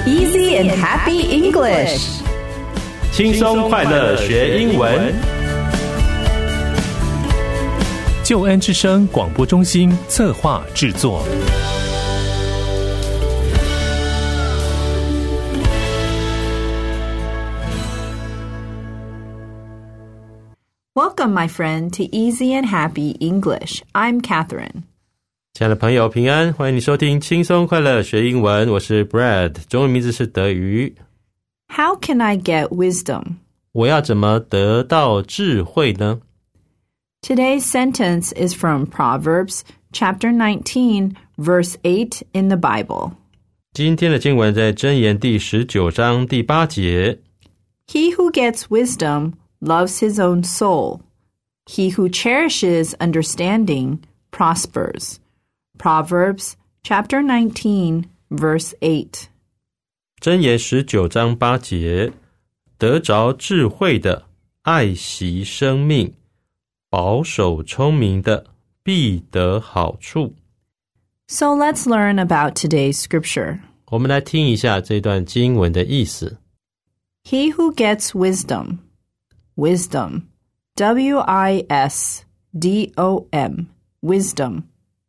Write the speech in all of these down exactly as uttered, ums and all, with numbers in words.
Easy and happy English. 轻松快乐学英文。 救恩之声广播中心策划制作。 Welcome, my friend, to Easy and Happy English. I'm Catherine. 亲爱的朋友，平安，欢迎你收听轻松快乐学英文。我是 Brad， 中文名字是德瑜。 How can I get wisdom? 我要怎么得到智慧呢？ Today's sentence is from Proverbs chapter nineteen, verse eight in the Bible. 今天的经文在箴言第十九章第八节。 He who gets wisdom loves his own soul. He who cherishes understanding prospers. Proverbs chapter nineteen, verse eight. 箴言十九章八节，得着智慧的爱惜生命，保守聪明的必得好处。 So let's learn about today's scripture. 我们来听一下这段经文的意思。 He who gets wisdom. Wisdom. W I S D O M. Wisdom.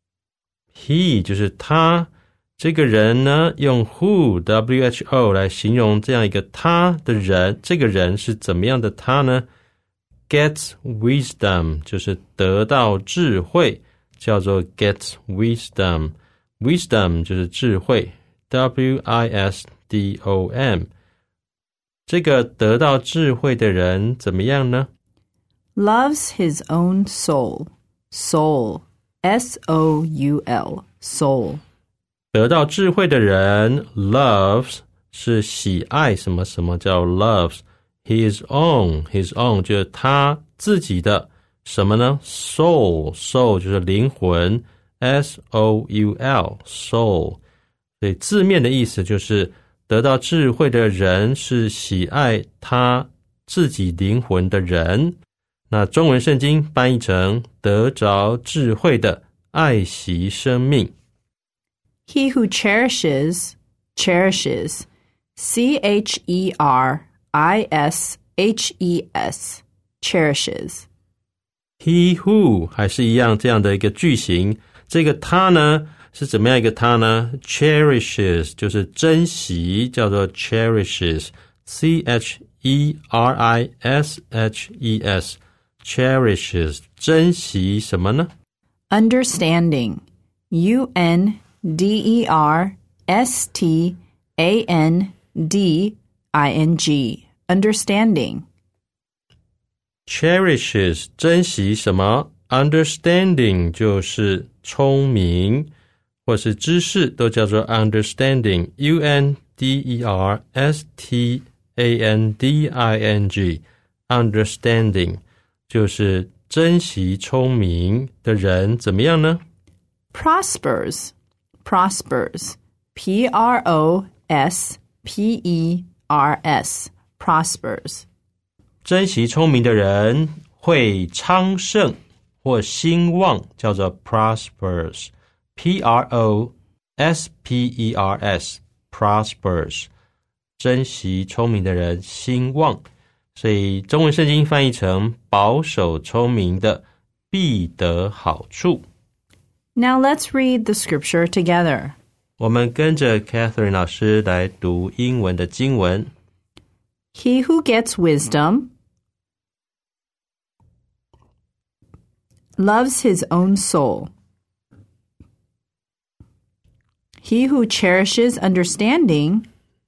He 就是他，这个人呢，用 who W H O 来形容这样一个他的人，这个人是怎么样的他呢？ Gets wisdom 就是得到智慧，叫做 gets wisdom. Wisdom 就是智慧 W I S D O M. 这个得到智慧的人怎么样呢？ Loves his own soul. Soul. S O U L. Soul. 得到智慧的人 loves 是喜爱什么什么叫 loves his own. His own 就是他自己的什么呢？ Soul. Soul 就是灵魂 S O U L. Soul. 所以字面的意思就是得到智慧的人是喜爱他自己灵魂的人。那中文圣经翻译成得着智慧的爱惜生命。 He who cherishes, cherishes, C H E R I S H E S, cherishes. He who 还是一样这样的一个句型，这个他呢是怎么样一个他呢？ Cherishes 就是珍惜，叫做 cherishes, C H E R I S H E S, cherishes 珍惜什么呢？ Understanding. U N D E R S T A N D I N G. Understanding. Cherishes 珍惜什么？ Understanding 就是聪明或是知识都叫做 understanding. U N D E R S T A N D I N G. Understanding 就是珍惜聪明的人怎么样呢？ Prospers. Prospers. P R O S P E R S. Prospers. 珍惜聪明的人会昌盛或兴旺，叫做 prospers. P R O S P E R S. Prospers. 珍惜聪明的人兴旺，所以中文圣经翻译成保守聪明的必得好处。 Now let's read the scripture together. 我们跟着 Catherine 老师来读英文的经文。 He who gets wisdom loves his own soul. He who cherishes understanding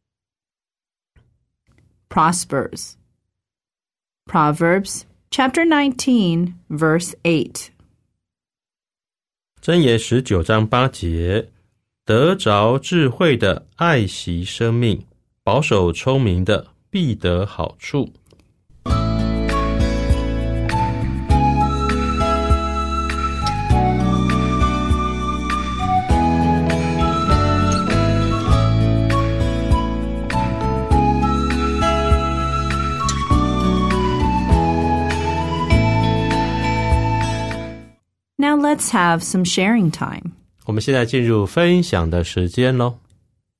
prospers. Proverbs chapter nineteen, verse eight. 箴言十九章八节，得着智慧的爱惜生命，保守聪明的必得好处。 Now let's have some sharing time. 我们现在进入分享的时间咯。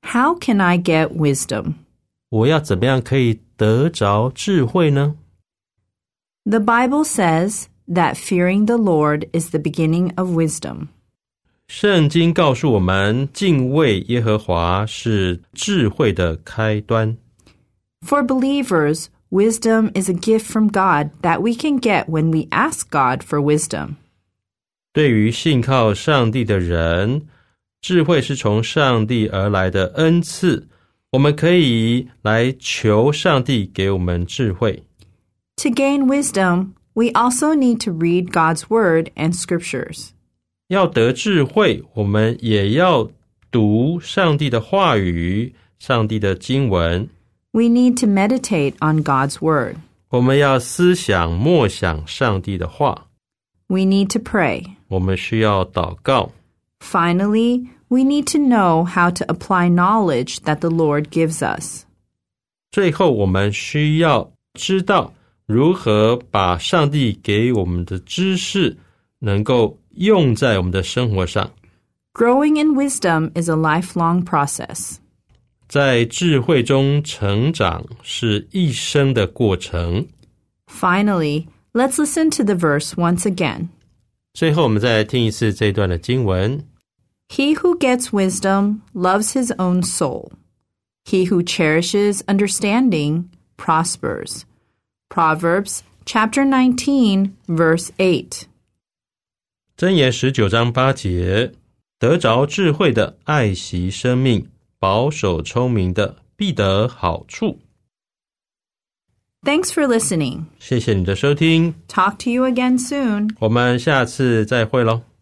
How can I get wisdom? 我要怎么样可以得着智慧呢？ The Bible says that fearing the Lord is the beginning of wisdom. 圣经告诉我们，敬畏耶和华是智慧的开端。 For believers, wisdom is a gift from God that we can get when we ask God for wisdom. 对于信靠上帝的人，智慧是从上帝而来的恩赐，我们可以来求上帝给我们智慧。 To gain wisdom, we also need to read God's Word and Scriptures. 要得智慧，我们也要读上帝的话语，上帝的经文。 We need to meditate on God's Word. 我们要思想默想上帝的话。 We need to pray. 我们需要祷告。 Finally, we need to know how to apply knowledge that the Lord gives us. 最后，我们需要知道如何把上帝给我们的知识能够用在我们的生活上。 Growing in wisdom is a lifelong process. 在智慧中成长是一生的过程。 Finally, let's listen to the verse once again. 最后，我们再来听一次这一段的经文。 He who gets wisdom loves his own soul. He who cherishes understanding prospers. Proverbs chapter nineteen, verse eight. 箴言十九章八节，得着智慧的爱惜生命，保守聪明的必得好处。 Thanks for listening. 谢谢你的收听， Talk to you again soon. 我们下次再会咯。